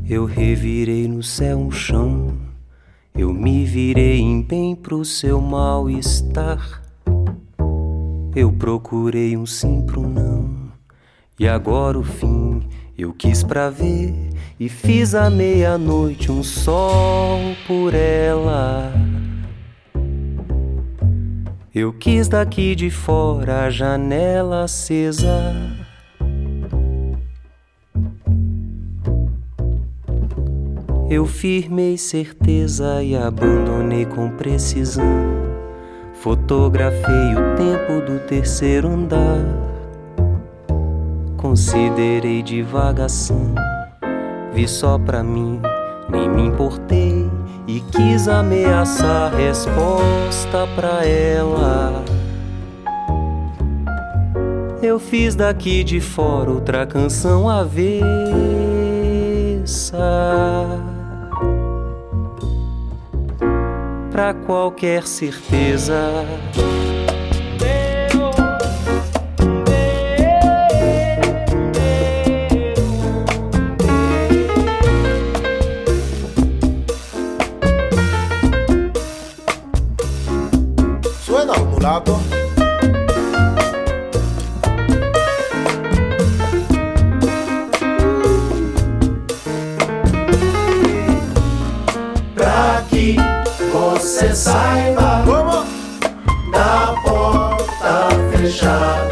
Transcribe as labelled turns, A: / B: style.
A: Eu revirei no céu um chão, eu me virei em bem pro seu mal-estar. Eu procurei um sim pro não, e agora o fim eu quis pra ver, e fiz à meia-noite um sol por ela. Eu quis daqui de fora a janela acesa. Eu firmei certeza e abandonei com precisão. Fotografei o tempo do terceiro andar. Considerei divagação, vi só pra mim, nem me importei. E quis ameaçar resposta pra ela. Eu fiz daqui de fora outra canção avessa, pra qualquer certeza.
B: Suena el mulato.
C: Pra que você saiba,
B: ¿Cómo?
C: da porta fechada